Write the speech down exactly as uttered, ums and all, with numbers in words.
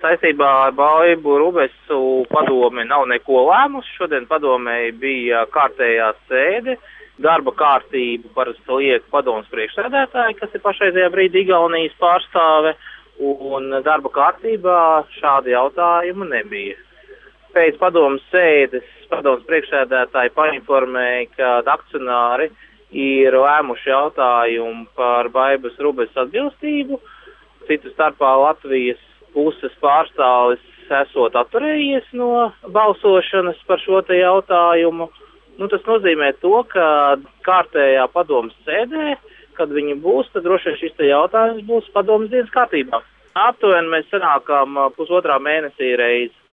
saistībā ar Baibu Rubesu padome nav neko lēmusi. Šodien padomei bija kārtējā sēde. Darba kārtību parasti liek padomes priekšsēdētāji, kas ir pašreizajā brīdī Igaunijas pārstāve, un darba kārtībā šādi jautājumi nebija. Pēc padomes sēdes padomes priekšsēdētāji painformēja, ka akcionāri ir lēmuši jautājumu par Baibas Rubeses atbilstību. Citu starpā Latvijas puses pārstāvis esot atturējies no balsošanas par šo te jautājumu. Nu, tas nozīmē to, ka kārtējā padomes sēdē, kad viņi būs, tad droši vien šis te jautājums būs padomes dienas kārtībā. Aptuveni mēs sanākam pusotrā mēnesī reizi.